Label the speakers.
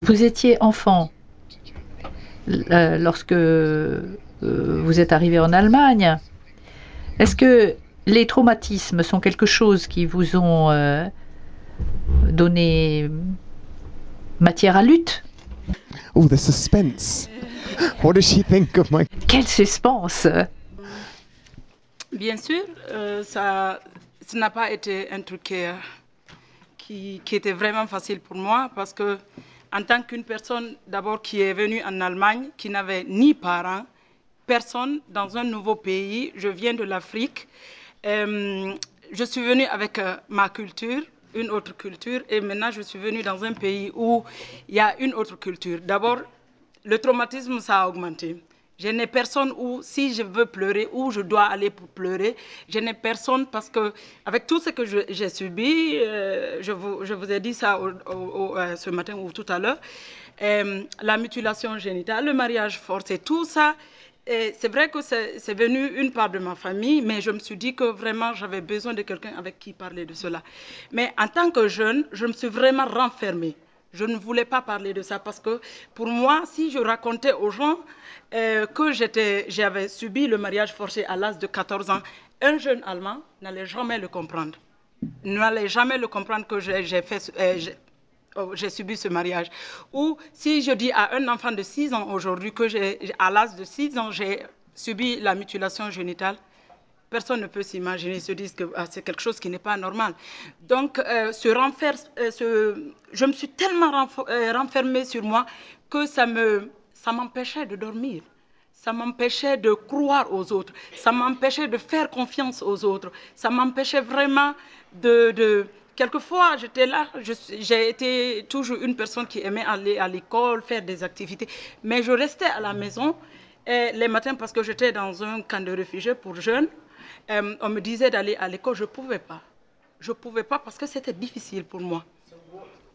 Speaker 1: Vous étiez enfant lorsque vous êtes arrivé en Allemagne. Est-ce que les traumatismes sont quelque chose qui vous ont donné matière à lutte?
Speaker 2: Oh, the suspense. What does she think of my...
Speaker 1: Quel suspense!
Speaker 3: Bien sûr, ça n'a pas été un truc qui était vraiment facile pour moi parce que en tant qu'une personne d'abord qui est venue en Allemagne, qui n'avait ni parents, personne dans un nouveau pays, je viens de l'Afrique, je suis venue avec ma culture, une autre culture, et maintenant je suis venue dans un pays où il y a une autre culture. D'abord, le traumatisme, ça a augmenté. Je n'ai personne où, si je veux pleurer, où je dois aller pour pleurer. Je n'ai personne parce que, avec tout ce que j'ai subi, je vous ai dit ça ce matin ou tout à l'heure, la mutilation génitale, le mariage forcé, tout ça, c'est vrai que c'est venu une part de ma famille, mais je me suis dit que vraiment j'avais besoin de quelqu'un avec qui parler de cela. Mais en tant que jeune, je me suis vraiment renfermée. Je ne voulais pas parler de ça parce que pour moi, si je racontais aux gens que j'avais subi le mariage forcé à l'âge de 14 ans, un jeune Allemand n'allait jamais le comprendre. N'allait jamais le comprendre que j'ai subi ce mariage. Ou si je dis à un enfant de 6 ans aujourd'hui que à l'âge de 6 ans, j'ai subi la mutilation génitale, personne ne peut s'imaginer, ils se disent que c'est quelque chose qui n'est pas normal. Donc, je me suis tellement renfermée sur moi que ça m'empêchait de dormir. Ça m'empêchait de croire aux autres. Ça m'empêchait de faire confiance aux autres. Ça m'empêchait vraiment Quelquefois, j'étais là, j'ai été toujours une personne qui aimait aller à l'école, faire des activités, mais je restais à la maison les matins parce que j'étais dans un camp de réfugiés pour jeunes. On me disait d'aller à l'école, je ne pouvais pas. Je ne pouvais pas parce que c'était difficile pour moi.